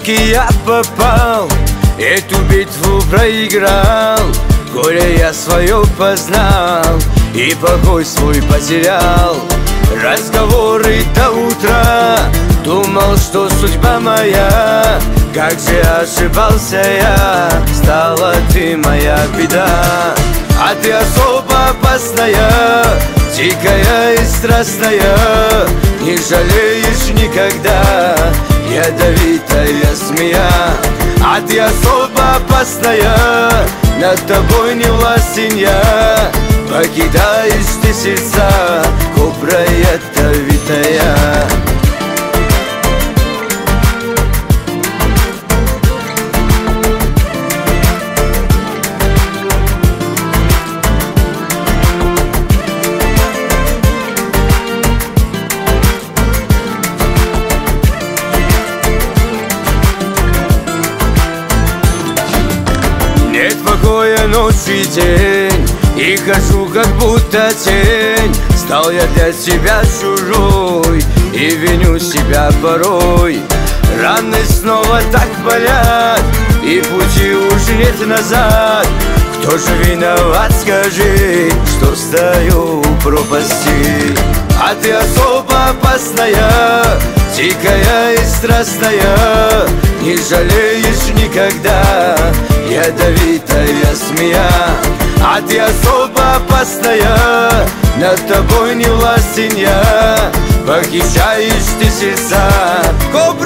руки я попал, эту битву проиграл. Горе я свое познал и покой свой потерял. Разговоры до утра, думал, что судьба моя. Как же ошибался я, стала ты моя беда. А ты особо опасная, дикая и страстная, не жалеешь никогда, ядовитая змея. А ты особо опасная, над тобой не властен я. Покидаешь ты сердца, кобра ядовитая. Нет покоя ночь и день, и хожу как будто тень. Стал я для тебя чужой и виню себя порой. Раны снова так болят, и пути уже нет назад. Кто же виноват, скажи, что стою у пропасти? А ты особо опасная, дикая и страстная, не жалеешь никогда, ядовитая змея. А ты особо опасная, над тобой не властен я. Похищаешь ты сердца,